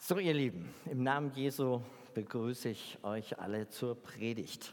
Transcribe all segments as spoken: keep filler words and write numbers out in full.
So, ihr Lieben, im Namen Jesu begrüße ich euch alle zur Predigt.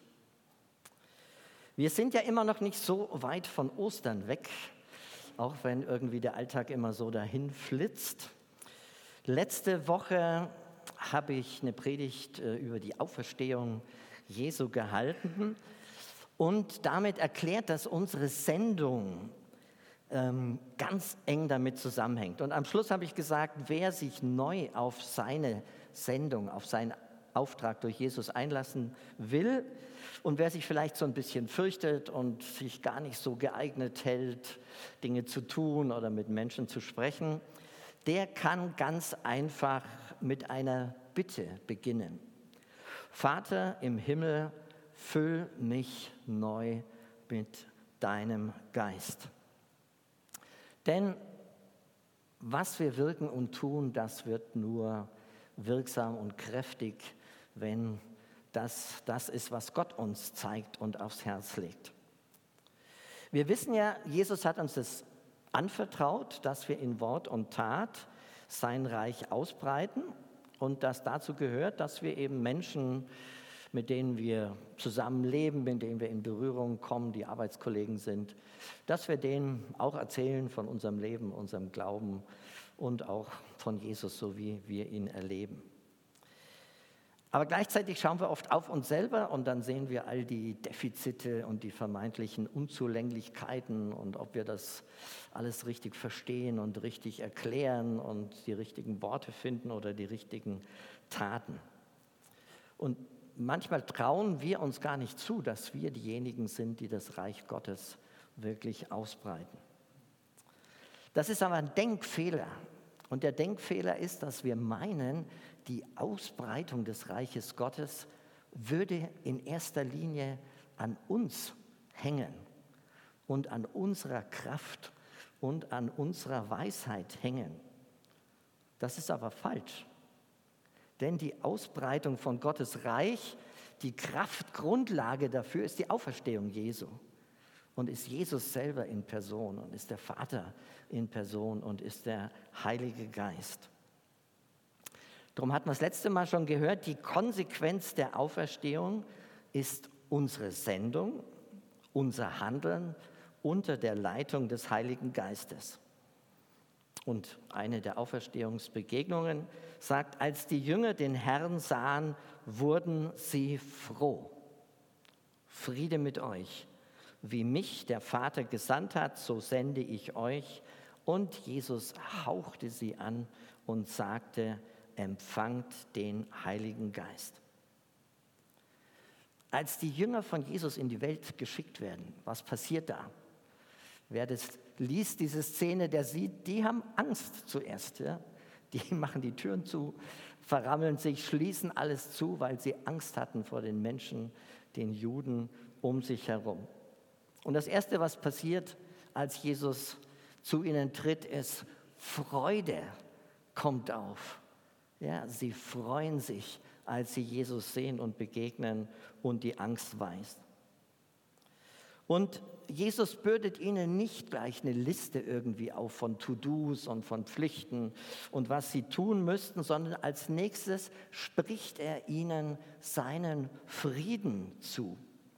Wir sind ja immer noch nicht so weit von Ostern weg, auch wenn irgendwie der Alltag immer so dahin flitzt. Letzte Woche habe ich eine Predigt über die Auferstehung Jesu gehalten und damit erklärt, dass unsere Sendung ähm, ganz eng damit zusammenhängt. Und am Schluss habe ich gesagt, wer sich neu auf seine Sendung, auf seinen Auftrag durch Jesus einlassen will und wer sich vielleicht so ein bisschen fürchtet und sich gar nicht so geeignet hält, Dinge zu tun oder mit Menschen zu sprechen, der kann ganz einfach mit einer Bitte beginnen. Vater im Himmel, füll mich neu mit deinem Geist. Denn was wir wirken und tun, das wird nur wirksam und kräftig, wenn das das ist, was Gott uns zeigt und aufs Herz legt. Wir wissen ja, Jesus hat uns das anvertraut, dass wir in Wort und Tat sein Reich ausbreiten und dass dazu gehört, dass wir eben Menschen, mit denen wir zusammenleben, mit denen wir in Berührung kommen, die Arbeitskollegen sind, dass wir denen auch erzählen von unserem Leben, unserem Glauben und auch von Jesus, so wie wir ihn erleben. Aber gleichzeitig schauen wir oft auf uns selber und dann sehen wir all die Defizite und die vermeintlichen Unzulänglichkeiten und ob wir das alles richtig verstehen und richtig erklären und die richtigen Worte finden oder die richtigen Taten. Und manchmal trauen wir uns gar nicht zu, dass wir diejenigen sind, die das Reich Gottes wirklich ausbreiten. Das ist aber ein Denkfehler. Und der Denkfehler ist, dass wir meinen, die Ausbreitung des Reiches Gottes würde in erster Linie an uns hängen und an unserer Kraft und an unserer Weisheit hängen. Das ist aber falsch. Denn die Ausbreitung von Gottes Reich, die Kraftgrundlage dafür ist die Auferstehung Jesu. Und ist Jesus selber in Person und ist der Vater in Person und ist der Heilige Geist. Darum hatten wir das letzte Mal schon gehört, die Konsequenz der Auferstehung ist unsere Sendung, unser Handeln unter der Leitung des Heiligen Geistes. Und eine der Auferstehungsbegegnungen sagt, als die Jünger den Herrn sahen, wurden sie froh. Friede mit euch. Wie mich der Vater gesandt hat, so sende ich euch. Und Jesus hauchte sie an und sagte, empfangt den Heiligen Geist. Als die Jünger von Jesus in die Welt geschickt werden, was passiert da? Wer das liest, diese Szene, der sieht, die haben Angst zuerst. Ja? Die machen die Türen zu, verrammeln sich, schließen alles zu, weil sie Angst hatten vor den Menschen, den Juden um sich herum. Und das Erste, was passiert, als Jesus zu ihnen tritt, ist Freude kommt auf. Ja, sie freuen sich, als sie Jesus sehen und begegnen und die Angst weicht. Und Jesus bürdet ihnen nicht gleich eine Liste irgendwie auf von To-Dos und von Pflichten und was sie tun müssten, sondern als nächstes spricht er ihnen seinen Frieden zu.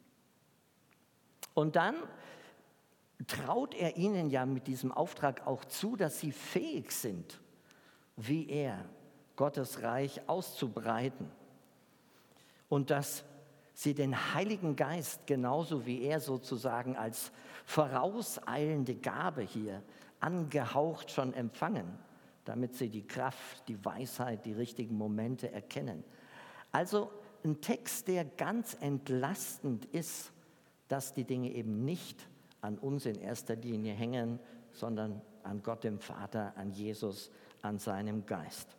Und dann traut er ihnen ja mit diesem Auftrag auch zu, dass sie fähig sind, wie er, Gottes Reich auszubreiten. Und dass sie den Heiligen Geist genauso wie er sozusagen als vorauseilende Gabe hier angehaucht schon empfangen, damit sie die Kraft, die Weisheit, die richtigen Momente erkennen. Also ein Text, der ganz entlastend ist, dass die Dinge eben nicht an uns in erster Linie hängen, sondern an Gott dem Vater, an Jesus, an seinem Geist.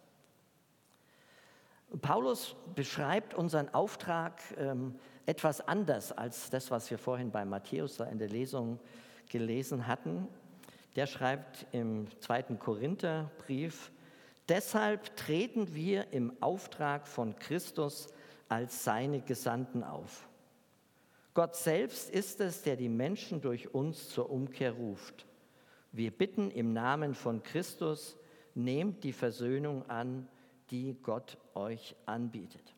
Paulus beschreibt unseren Auftrag ähm, etwas anders als das, was wir vorhin bei Matthäus in der Lesung gelesen hatten. Der schreibt im zweiten Korintherbrief, deshalb treten wir im Auftrag von Christus als seine Gesandten auf. Gott selbst ist es, der die Menschen durch uns zur Umkehr ruft. Wir bitten im Namen von Christus, nehmt die Versöhnung an, die Gott euch anbietet.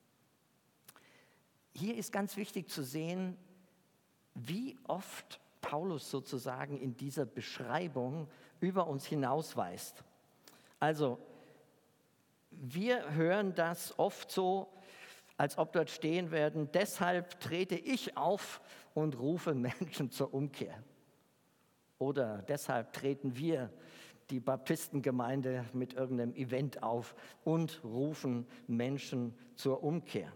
Hier ist ganz wichtig zu sehen, wie oft Paulus sozusagen in dieser Beschreibung über uns hinausweist. Also, wir hören das oft so, als ob dort stehen werden, deshalb trete ich auf und rufe Menschen zur Umkehr. Oder deshalb treten wir, die Baptistengemeinde, mit irgendeinem Event auf und rufen Menschen zur Umkehr.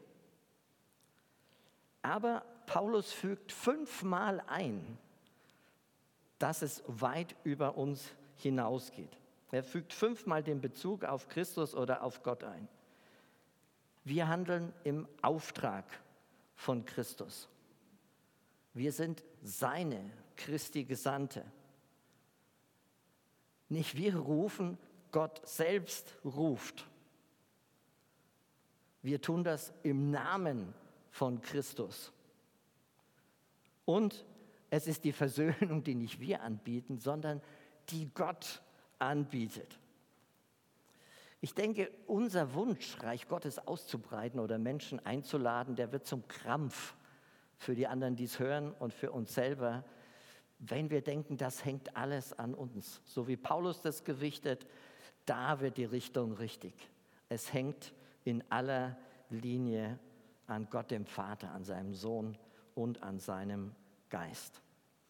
Aber Paulus fügt fünfmal ein, dass es weit über uns hinausgeht. Er fügt fünfmal den Bezug auf Christus oder auf Gott ein. Wir handeln im Auftrag von Christus. Wir sind seine Christi Gesandte. Nicht wir rufen, Gott selbst ruft. Wir tun das im Namen von Christus. Und es ist die Versöhnung, die nicht wir anbieten, sondern die Gott anbietet. Ich denke, unser Wunsch, Reich Gottes auszubreiten oder Menschen einzuladen, der wird zum Krampf für die anderen, die es hören und für uns selber, wenn wir denken, das hängt alles an uns. So wie Paulus das gewichtet, da wird die Richtung richtig. Es hängt in aller Linie an Gott dem Vater, an seinem Sohn und an seinem Geist.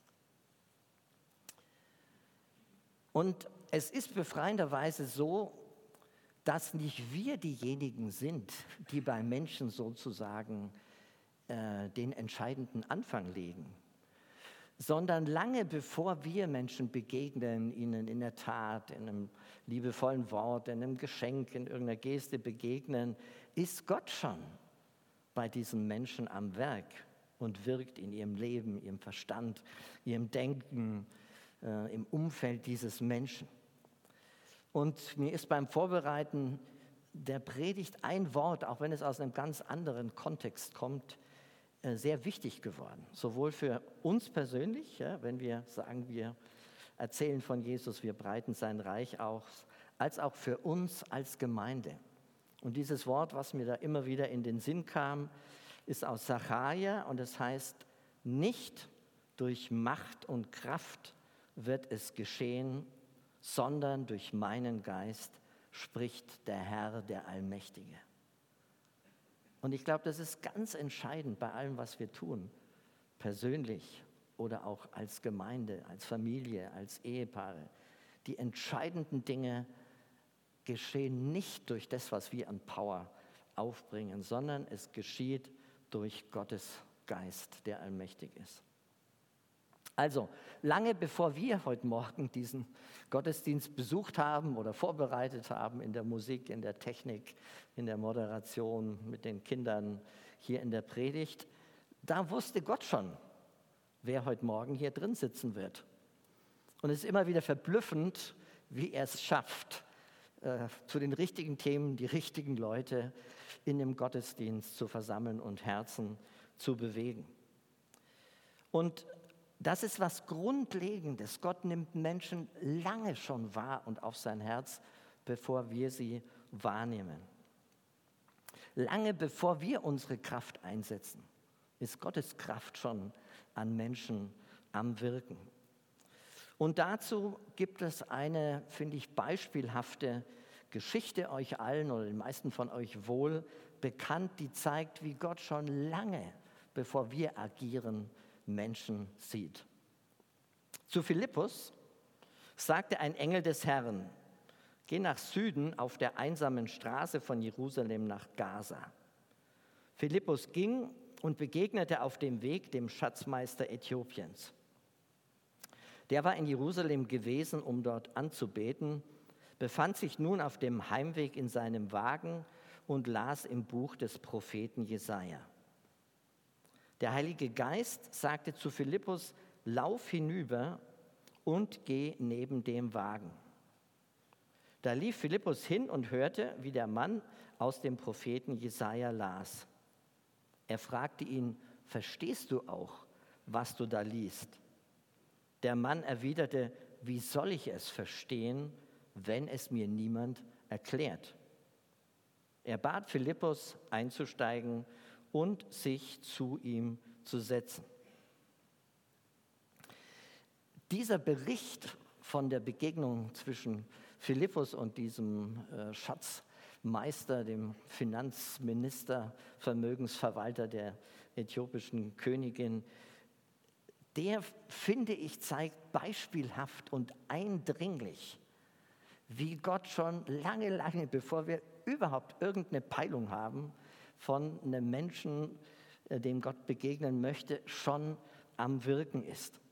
Und es ist befreienderweise so, dass nicht wir diejenigen sind, die bei Menschen sozusagen äh, den entscheidenden Anfang legen, sondern lange bevor wir Menschen begegnen, ihnen in der Tat, in einem liebevollen Wort, in einem Geschenk, in irgendeiner Geste begegnen, ist Gott schon bei diesen Menschen am Werk und wirkt in ihrem Leben, ihrem Verstand, ihrem Denken, äh, im Umfeld dieses Menschen. Und mir ist beim Vorbereiten der Predigt ein Wort, auch wenn es aus einem ganz anderen Kontext kommt, äh, sehr wichtig geworden. Sowohl für uns persönlich, ja, wenn wir sagen, wir erzählen von Jesus, wir breiten sein Reich aus, als auch für uns als Gemeinde. Und dieses Wort, was mir da immer wieder in den Sinn kam, ist aus Sacharja und es heißt, nicht durch Macht und Kraft wird es geschehen, sondern durch meinen Geist spricht der Herr, der Allmächtige. Und ich glaube, das ist ganz entscheidend bei allem, was wir tun, persönlich oder auch als Gemeinde, als Familie, als Ehepaare. Die entscheidenden Dinge geschehen nicht durch das, was wir an Power aufbringen, sondern es geschieht durch Gottes Geist, der allmächtig ist. Also, lange bevor wir heute Morgen diesen Gottesdienst besucht haben oder vorbereitet haben in der Musik, in der Technik, in der Moderation, mit den Kindern hier in der Predigt, da wusste Gott schon, wer heute Morgen hier drin sitzen wird. Und es ist immer wieder verblüffend, wie er es schafft, äh, zu den richtigen Themen die richtigen Leute in dem Gottesdienst zu versammeln und Herzen zu bewegen. Und das ist was Grundlegendes. Gott nimmt Menschen lange schon wahr und auf sein Herz, bevor wir sie wahrnehmen. Lange bevor wir unsere Kraft einsetzen, ist Gottes Kraft schon an Menschen am Wirken. Und dazu gibt es eine, finde ich, beispielhafte Geschichte euch allen oder den meisten von euch wohl bekannt, die zeigt, wie Gott schon lange, bevor wir agieren, Menschen sieht. Zu Philippus sagte ein Engel des Herrn, geh nach Süden auf der einsamen Straße von Jerusalem nach Gaza. Philippus ging und begegnete auf dem Weg dem Schatzmeister Äthiopiens. Der war in Jerusalem gewesen, um dort anzubeten, befand sich nun auf dem Heimweg in seinem Wagen und las im Buch des Propheten Jesaja. Der Heilige Geist sagte zu Philippus, lauf hinüber und geh neben dem Wagen. Da lief Philippus hin und hörte, wie der Mann aus dem Propheten Jesaja las. Er fragte ihn, verstehst du auch, was du da liest? Der Mann erwiderte, wie soll ich es verstehen, wenn es mir niemand erklärt? Er bat Philippus einzusteigen und sich zu ihm zu setzen. Dieser Bericht von der Begegnung zwischen Philippus und diesem äh, Schatzmeister, dem Finanzminister, Vermögensverwalter der äthiopischen Königin, der, finde ich, zeigt beispielhaft und eindringlich, wie Gott schon lange, lange, bevor wir überhaupt irgendeine Peilung haben von einem Menschen, dem Gott begegnen möchte, schon am Wirken ist.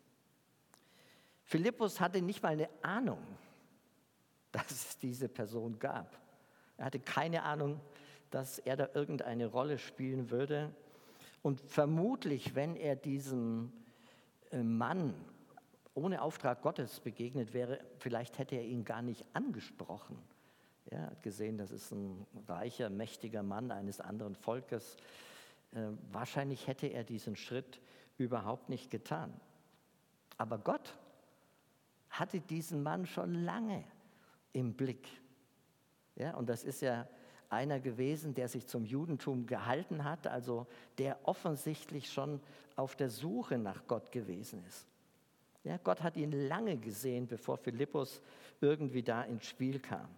Philippus hatte nicht mal eine Ahnung, dass es diese Person gab. Er hatte keine Ahnung, dass er da irgendeine Rolle spielen würde. Und vermutlich, wenn er diesem Mann ohne Auftrag Gottes begegnet wäre, vielleicht hätte er ihn gar nicht angesprochen. Er hat gesehen, das ist ein reicher, mächtiger Mann eines anderen Volkes. Äh, wahrscheinlich hätte er diesen Schritt überhaupt nicht getan. Aber Gott hatte diesen Mann schon lange im Blick. Ja, und das ist ja einer gewesen, der sich zum Judentum gehalten hat, also der offensichtlich schon auf der Suche nach Gott gewesen ist. Ja, Gott hat ihn lange gesehen, bevor Philippus irgendwie da ins Spiel kam.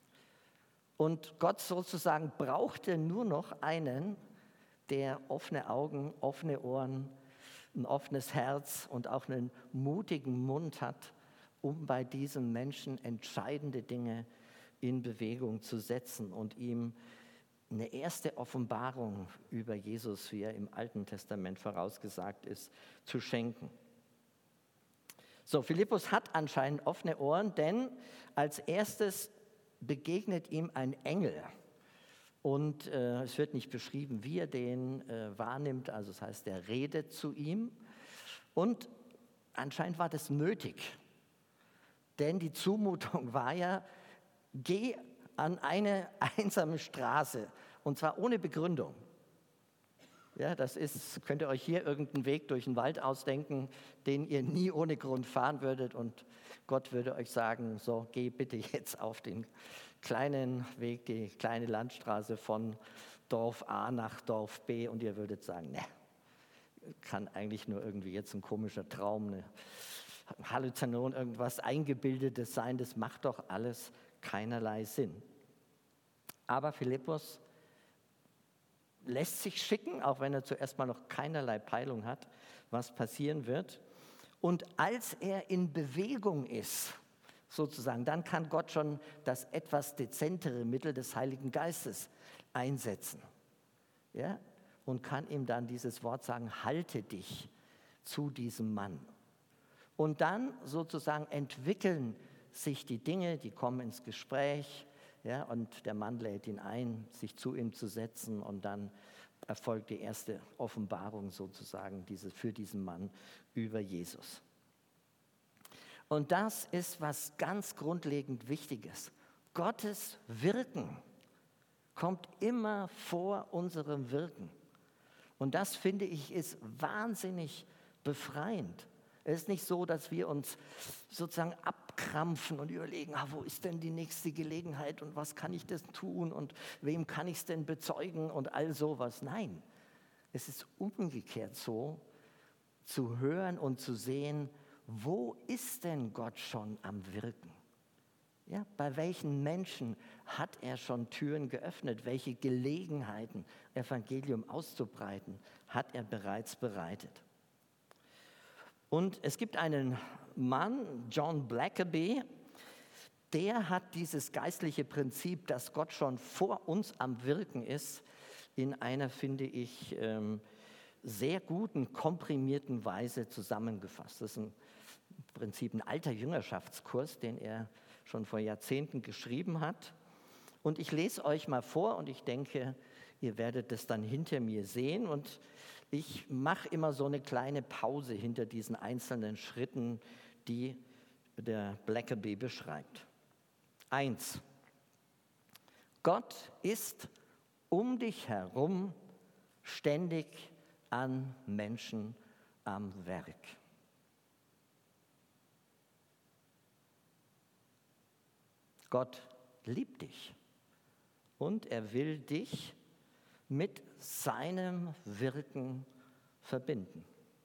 Und Gott sozusagen brauchte nur noch einen, der offene Augen, offene Ohren, ein offenes Herz und auch einen mutigen Mund hat, um bei diesem Menschen entscheidende Dinge in Bewegung zu setzen und ihm eine erste Offenbarung über Jesus, wie er im Alten Testament vorausgesagt ist, zu schenken. So, Philippus hat anscheinend offene Ohren, denn als erstes begegnet ihm ein Engel. Und äh, es wird nicht beschrieben, wie er den äh, wahrnimmt, also das heißt, er redet zu ihm. Und anscheinend war das nötig, denn die Zumutung war ja, geh an eine einsame Straße, und zwar ohne Begründung. Ja, das ist, könnt ihr euch hier irgendeinen Weg durch den Wald ausdenken, den ihr nie ohne Grund fahren würdet, und Gott würde euch sagen, so, geh bitte jetzt auf den kleinen Weg, die kleine Landstraße von Dorf A nach Dorf B, und ihr würdet sagen, ne, kann eigentlich nur irgendwie jetzt ein komischer Traum, eine Halluzination, irgendwas Eingebildetes sein, das macht doch alles keinerlei Sinn. Aber Philippus lässt sich schicken, auch wenn er zuerst mal noch keinerlei Peilung hat, was passieren wird. Und als er in Bewegung ist, sozusagen, dann kann Gott schon das etwas dezentere Mittel des Heiligen Geistes einsetzen. Ja? Und kann ihm dann dieses Wort sagen, halte dich zu diesem Mann. Und dann sozusagen entwickeln sich die Dinge, die kommen ins Gespräch, ja, und der Mann lädt ihn ein, sich zu ihm zu setzen, und dann erfolgt die erste Offenbarung sozusagen diese, für diesen Mann über Jesus. Und das ist was ganz grundlegend Wichtiges. Gottes Wirken kommt immer vor unserem Wirken. Und das, finde ich, ist wahnsinnig befreiend. Es ist nicht so, dass wir uns sozusagen abkrampfen und überlegen, ah, wo ist denn die nächste Gelegenheit und was kann ich denn tun und wem kann ich es denn bezeugen und all sowas. Nein, es ist umgekehrt so, zu hören und zu sehen, wo ist denn Gott schon am Wirken? Ja, bei welchen Menschen hat er schon Türen geöffnet? Welche Gelegenheiten, Evangelium auszubreiten, hat er bereits bereitet? Und es gibt einen Mann, John Blackaby, der hat dieses geistliche Prinzip, dass Gott schon vor uns am Wirken ist, in einer, finde ich, ähm, sehr guten, komprimierten Weise zusammengefasst. Das ist ein im Prinzip ein alter Jüngerschaftskurs, den er schon vor Jahrzehnten geschrieben hat. Und ich lese euch mal vor und ich denke, ihr werdet das dann hinter mir sehen. Und ich mache immer so eine kleine Pause hinter diesen einzelnen Schritten, die der Blackaby beschreibt. Eins. Gott ist um dich herum ständig an Menschen am Werk. Gott liebt dich Und er will dich mit seinem Wirken verbinden.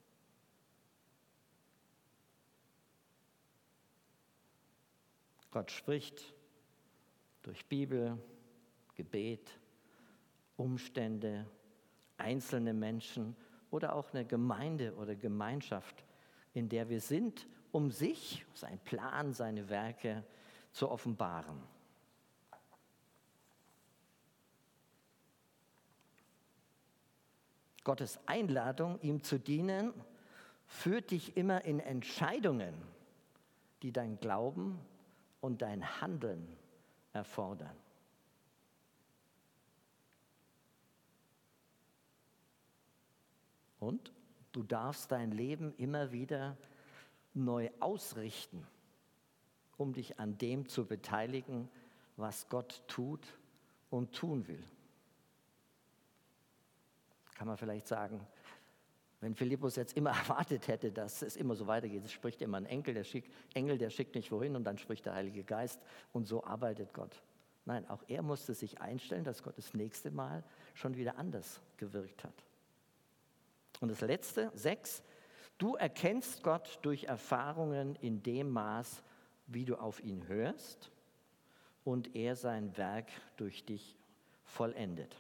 Gott spricht durch Bibel, Gebet, Umstände, einzelne Menschen oder auch eine Gemeinde oder Gemeinschaft, in der wir sind, um sich, sein Plan, seine Werke zu offenbaren. Gottes Einladung, ihm zu dienen, führt dich immer in Entscheidungen, die dein Glauben und dein Handeln erfordern. Und du darfst dein Leben immer wieder neu ausrichten, um dich an dem zu beteiligen, was Gott tut und tun will. Kann man vielleicht sagen, wenn Philippus jetzt immer erwartet hätte, dass es immer so weitergeht, es spricht immer ein Engel, der schickt, Engel, der schickt nicht wohin und dann spricht der Heilige Geist und so arbeitet Gott. Nein, auch er musste sich einstellen, dass Gott das nächste Mal schon wieder anders gewirkt hat. Und das letzte, sechs, du erkennst Gott durch Erfahrungen in dem Maß, wie du auf ihn hörst und er sein Werk durch dich vollendet.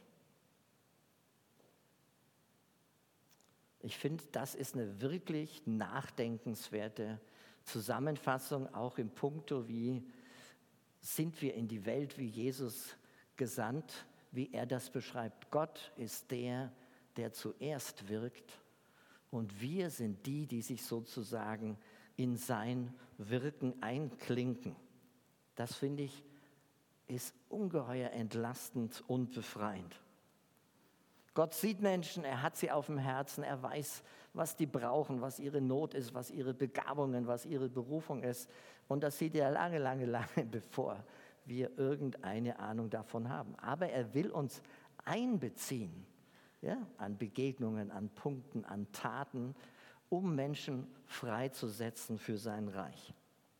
Ich finde, das ist eine wirklich nachdenkenswerte Zusammenfassung, auch im Punkto, wie sind wir in die Welt wie Jesus gesandt, wie er das beschreibt. Gott ist der, der zuerst wirkt und wir sind die, die sich sozusagen in sein Wirken einklinken. Das finde ich, ist ungeheuer entlastend und befreiend. Gott sieht Menschen, er hat sie auf dem Herzen, er weiß, was die brauchen, was ihre Not ist, was ihre Begabungen, was ihre Berufung ist. Und das sieht er lange, lange, lange, bevor wir irgendeine Ahnung davon haben. Aber er will uns einbeziehen, ja, an Begegnungen, an Punkten, an Taten, um Menschen freizusetzen für sein Reich.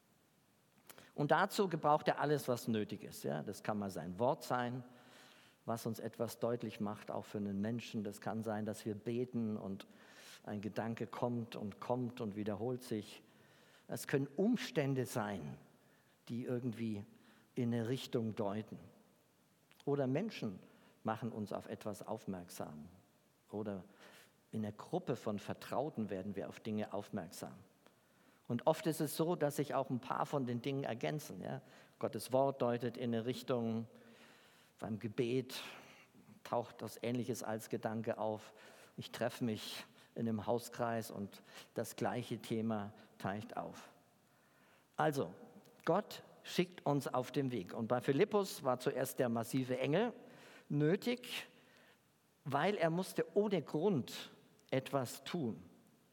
Und dazu gebraucht er alles, was nötig ist. Ja. Das kann mal sein Wort sein, was uns etwas deutlich macht, auch für einen Menschen. Das kann sein, dass wir beten und ein Gedanke kommt und kommt und wiederholt sich. Es können Umstände sein, die irgendwie in eine Richtung deuten. Oder Menschen machen uns auf etwas aufmerksam. Oder in einer Gruppe von Vertrauten werden wir auf Dinge aufmerksam. Und oft ist es so, dass sich auch ein paar von den Dingen ergänzen. Ja? Gottes Wort deutet in eine Richtung. Beim Gebet taucht das Ähnliches als Gedanke auf. Ich treffe mich in einem Hauskreis und das gleiche Thema taucht auf. Also, Gott schickt uns auf den Weg. Und bei Philippus war zuerst der massive Engel nötig, weil er musste ohne Grund etwas tun.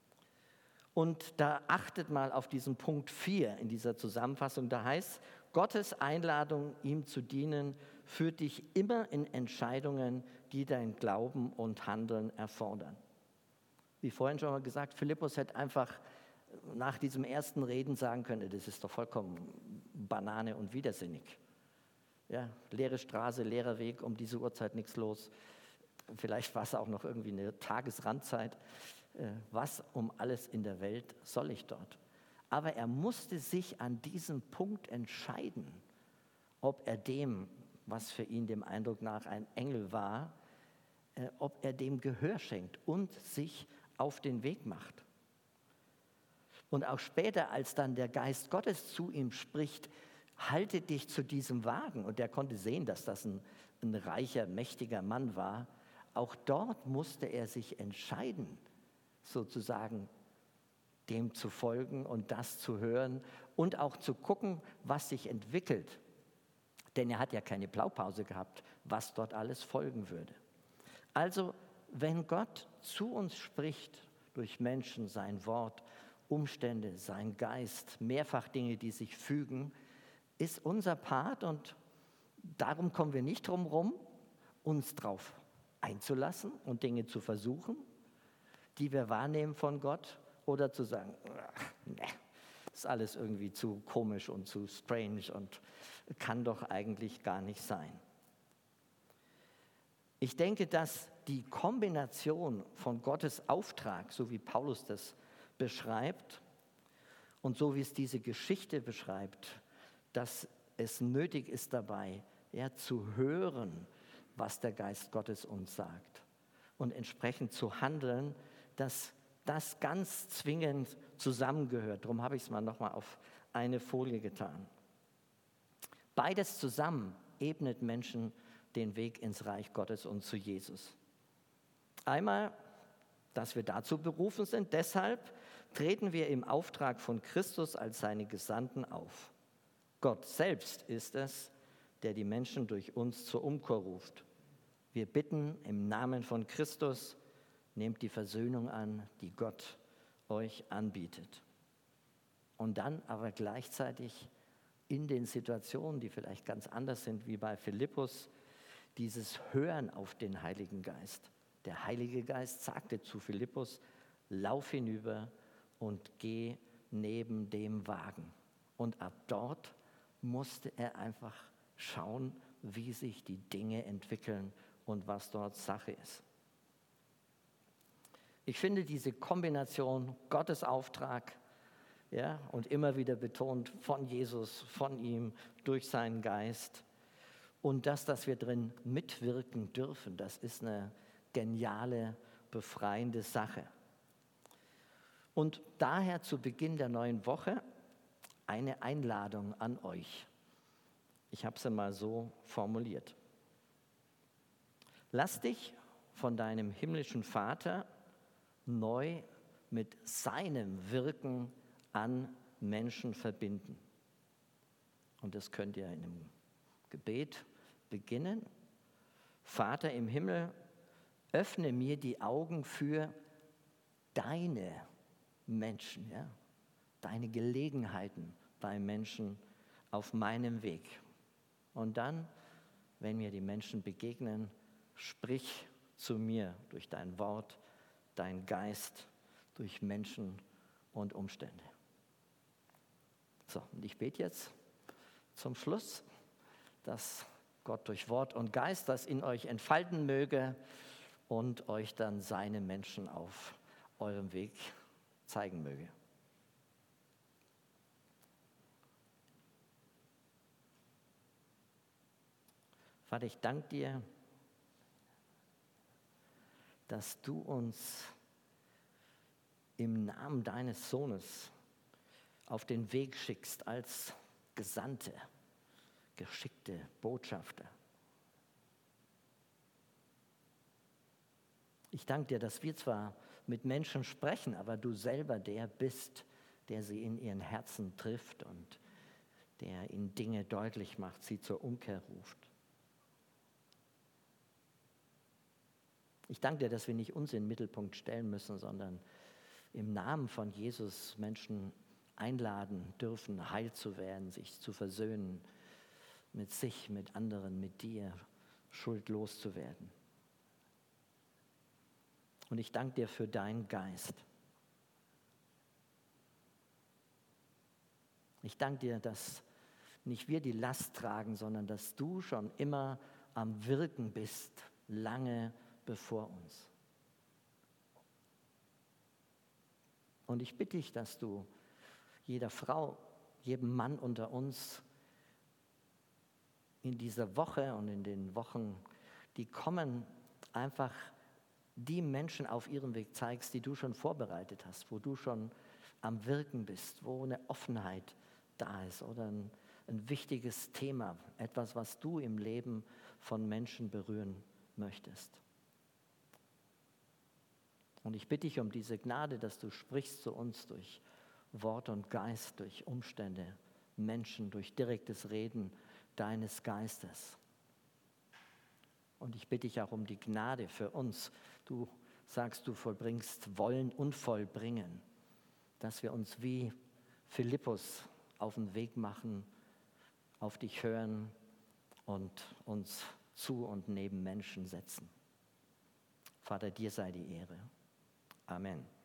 Und da achtet mal auf diesen Punkt vier in dieser Zusammenfassung. Da heißt, Gottes Einladung, ihm zu dienen, führt dich immer in Entscheidungen, die dein Glauben und Handeln erfordern. Wie vorhin schon mal gesagt, Philippus hätte einfach nach diesem ersten Reden sagen können, das ist doch vollkommen Banane und widersinnig. Ja, leere Straße, leerer Weg, um diese Uhrzeit nichts los. Vielleicht war es auch noch irgendwie eine Tagesrandzeit. Was um alles in der Welt soll ich dort? Aber er musste sich an diesem Punkt entscheiden, ob er dem, was für ihn dem Eindruck nach ein Engel war, äh, ob er dem Gehör schenkt und sich auf den Weg macht. Und auch später, als dann der Geist Gottes zu ihm spricht, halte dich zu diesem Wagen. Und er konnte sehen, dass das ein, ein reicher, mächtiger Mann war. Auch dort musste er sich entscheiden, sozusagen dem zu folgen und das zu hören und auch zu gucken, was sich entwickelt. Denn er hat ja keine Blaupause gehabt, was dort alles folgen würde. Also, wenn Gott zu uns spricht, durch Menschen, sein Wort, Umstände, sein Geist, mehrfach Dinge, die sich fügen, ist unser Part, und darum kommen wir nicht drum herum, uns darauf einzulassen und Dinge zu versuchen, die wir wahrnehmen von Gott, oder zu sagen, ne, ist alles irgendwie zu komisch und zu strange und kann doch eigentlich gar nicht sein. Ich denke, dass die Kombination von Gottes Auftrag, so wie Paulus das beschreibt und so wie es diese Geschichte beschreibt, dass es nötig ist dabei, ja, zu hören, was der Geist Gottes uns sagt und entsprechend zu handeln, dass das ganz zwingend zusammengehört. Darum habe ich es mal nochmal auf eine Folie getan. Beides zusammen ebnet Menschen den Weg ins Reich Gottes und zu Jesus. Einmal, dass wir dazu berufen sind, deshalb treten wir im Auftrag von Christus als seine Gesandten auf. Gott selbst ist es, der die Menschen durch uns zur Umkehr ruft. Wir bitten im Namen von Christus, nehmt die Versöhnung an, die Gott euch anbietet. Und dann aber gleichzeitig in den Situationen, die vielleicht ganz anders sind, wie bei Philippus, dieses Hören auf den Heiligen Geist. Der Heilige Geist sagte zu Philippus, lauf hinüber und geh neben dem Wagen. Und ab dort musste er einfach schauen, wie sich die Dinge entwickeln und was dort Sache ist. Ich finde diese Kombination Gottes Auftrag, ja, und immer wieder betont von Jesus, von ihm, durch seinen Geist und das, dass wir drin mitwirken dürfen, das ist eine geniale, befreiende Sache. Und daher zu Beginn der neuen Woche eine Einladung an euch. Ich habe sie mal so formuliert. Lass dich von deinem himmlischen Vater neu mit seinem Wirken an Menschen verbinden. Und das könnt ihr in einem Gebet beginnen. Vater im Himmel, öffne mir die Augen für deine Menschen, ja, deine Gelegenheiten bei Menschen auf meinem Weg. Und dann, wenn mir die Menschen begegnen, sprich zu mir durch dein Wort, dein Geist, durch Menschen und Umstände. So, und ich bete jetzt zum Schluss, dass Gott durch Wort und Geist das in euch entfalten möge und euch dann seine Menschen auf eurem Weg zeigen möge. Vater, ich danke dir, dass du uns im Namen deines Sohnes auf den Weg schickst als Gesandte, geschickte Botschafter. Ich danke dir, dass wir zwar mit Menschen sprechen, aber du selber der bist, der sie in ihren Herzen trifft und der ihnen Dinge deutlich macht, sie zur Umkehr ruft. Ich danke dir, dass wir nicht uns in den Mittelpunkt stellen müssen, sondern im Namen von Jesus Menschen einladen dürfen, heil zu werden, sich zu versöhnen mit sich, mit anderen, mit dir, schuldlos zu werden. Und ich danke dir für deinen Geist. Ich danke dir, dass nicht wir die Last tragen, sondern dass du schon immer am Wirken bist, lange bevor uns. Und ich bitte dich, dass du jeder Frau, jedem Mann unter uns in dieser Woche und in den Wochen, die kommen, einfach die Menschen auf ihrem Weg zeigst, die du schon vorbereitet hast, wo du schon am Wirken bist, wo eine Offenheit da ist oder ein, ein wichtiges Thema, etwas, was du im Leben von Menschen berühren möchtest. Und ich bitte dich um diese Gnade, dass du sprichst zu uns durch Wort und Geist, durch Umstände, Menschen, durch direktes Reden deines Geistes. Und ich bitte dich auch um die Gnade für uns. Du sagst, du vollbringst Wollen und Vollbringen, dass wir uns wie Philippus auf den Weg machen, auf dich hören und uns zu und neben Menschen setzen. Vater, dir sei die Ehre. Amen.